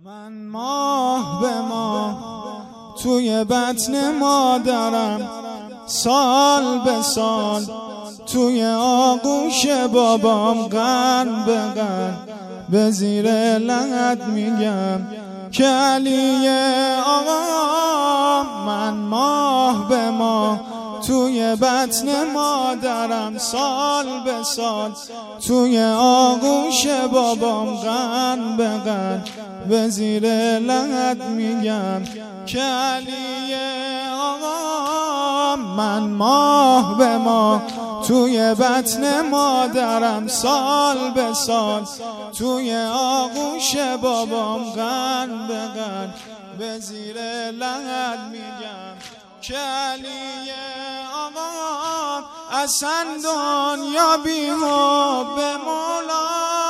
من ماه به ماه توی بطن مادرم، سال به سال توی آغوش بابام، قرن به قرن به زیر لحد میگم که علی آقا. من ماه به ماه توی بطن مادرم، سال به سال توی آغوش بابام، قرن به قرن به زیر لحد میگم که علی آقا. من ماه به ماه توی بطن مادرم، سال به سال توی آغوش بابام، قرن به قرن به زیر لحد میگم که علی آقا. اصلا دنیا بی حب مولا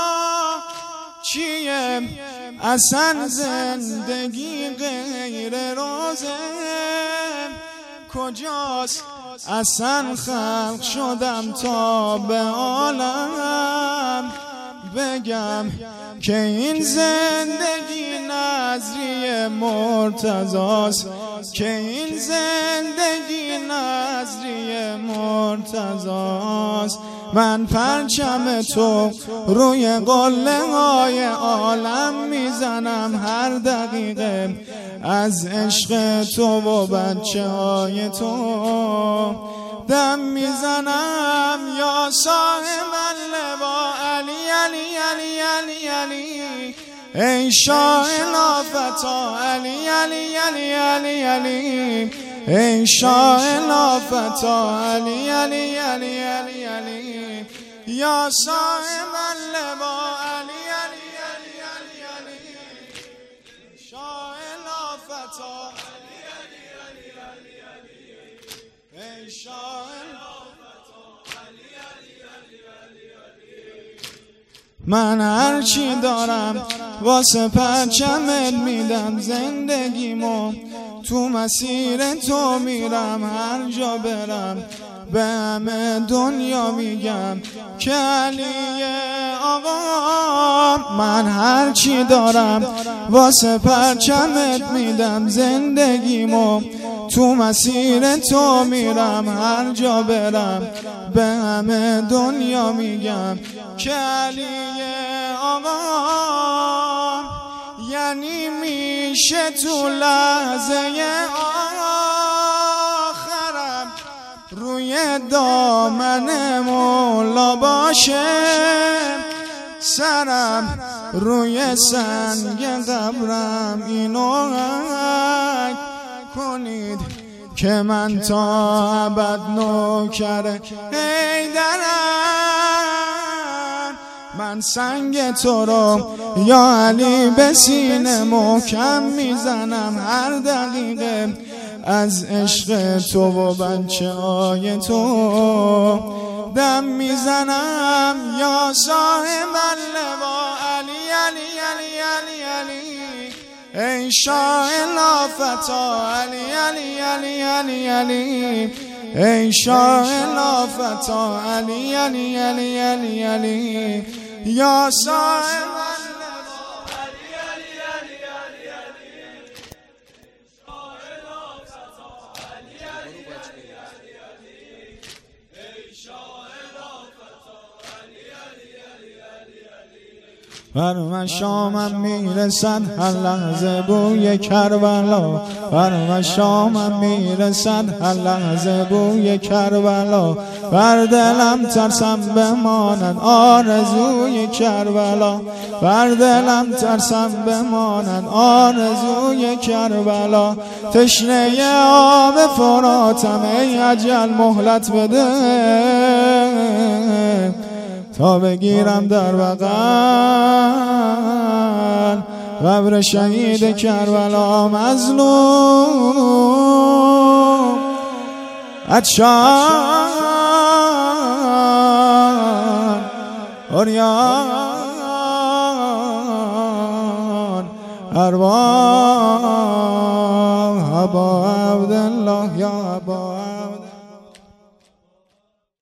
چیه؟ اصلا زندگی غیر روزه کجاست؟ اصلا خلق شدم تا به عالم بگم که این زندگی نظری مرتضاست، که این زندگی نظری مرتضاست. من پرچم تو روی قله های عالم میزنم هر دقیقه، از عشق تو و بچه های تو دم میزنم. یا صاحب اللوا علی علی علی علی علی، ای شاه لافتا علی علی علی علی علی، ای شاه لافتا علی علی علی علی علی، یا صاحب اللوا علی علی علی علی علی، شاه لافتا علی علی علی علی علی، ای شاه لافتا علی علی علی علی علی. من هرچی دارم واسه پرچمت میدم، زندگیمو تو مسیر تو میرم، هر جا برم به همه دنیا میگم که علی آقا. من هرچی دارم واسه پرچمت میدم، زندگیمو تو مسیر تو میرم، هر جا برم به همه دنیا میگم که علی آقا. یعنی میشه تو لحظه آخرم روی دامن مولا باشه، سرم روی سنگ قبرم اینو حک کنید که من تا ابد نوکر حیدرم. من سنگ تو رو یا علی به سینه محکم میزنم هر دقیقه، از عشق تو و بچه های تو دم میزنم. یا صاحب اللوا علی علی علی علی علی، ای شاه لافتا علی علی علی علی علی، ای شاه لافتا علی علی علی علی علی، یا صاحب بر من شامم میرسد هر لحظه بوی کربلا، بر من شامم میرسد هر لحظه بوی کربلا، بر دلم ترسم بماند آرزوی کربلا، بر دلم ترسم بماند آرزوی کربلا. تشنه آب فراتم ای اجل مهلت بده، تا بگیرم در بغل قبر شهید کربلا مظلوم عطشان عریان ارواح ابا عبدالله یا